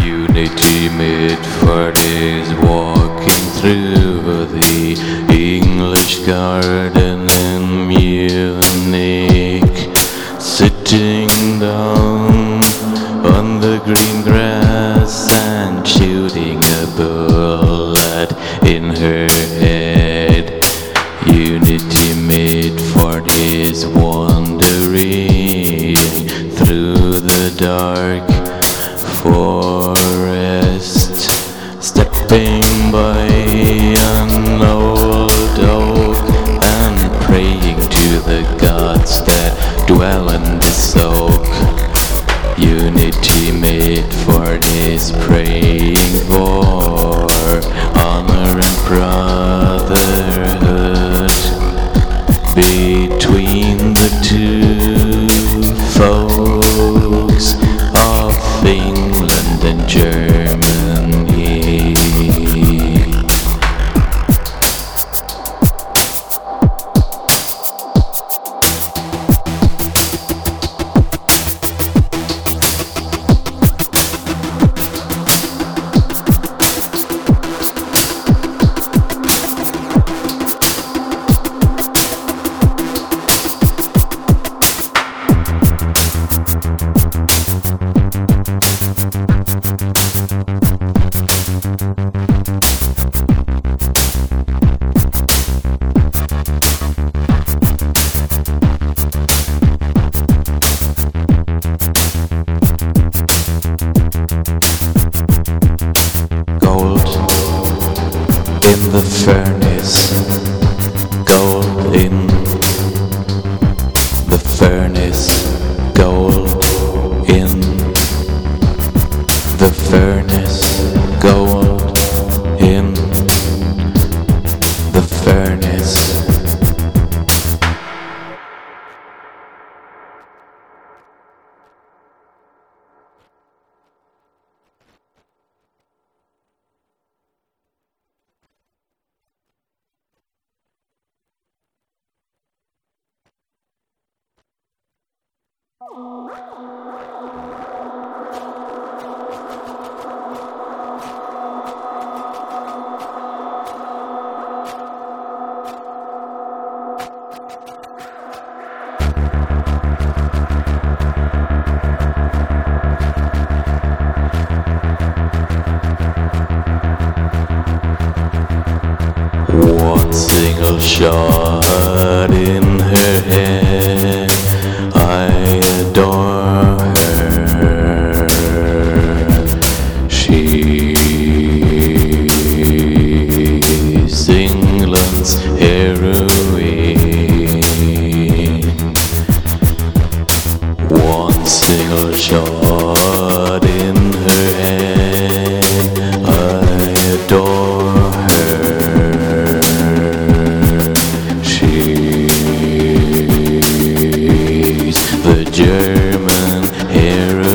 Unity Midford is walking through the English garden in Munich, sitting down on the green grass and shooting a bullet in her head. Unity Midford is wandering through the dark forest, stepping by an old oak and praying to the gods that dwell in this oak. Unity Midford is praying for honor and brotherhood between the two folks of England and Germany. In the furnace, gold in the furnace, gold in the furnace, gold in the furnace. One single shot in her head, I adore her. She's England's heroine. One single shot in her head, I adore her. She's the German hero.